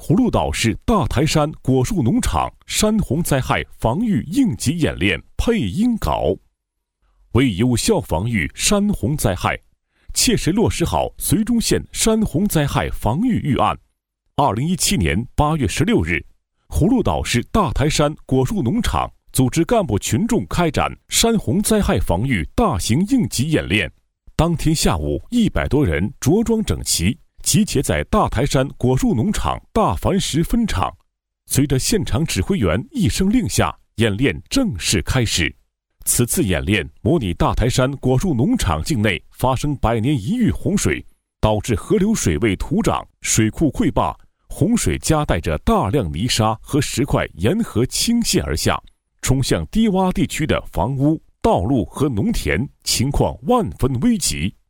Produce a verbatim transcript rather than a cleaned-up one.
葫芦岛市大台山果树农场山洪灾害防御应急演练配音稿。为有效防御山洪灾害，切实落实好绥中县山洪灾害防御预案。二零一七年八月十六日，葫芦岛市大台山果树农场组织干部群众开展山洪灾害防御大型应急演练。当天下午，一百多人着装整齐，集结在大台山果树农场大繁石分场。随着现场指挥员一声令下，演练正式开始。此次演练模拟大台山果树农场境内发生百年一遇洪水，导致河流水位突涨，水库溃坝，洪水夹带着大量泥沙和石块沿河倾泻而下，冲向低洼地区的房屋、道路和农田，情况万分危急。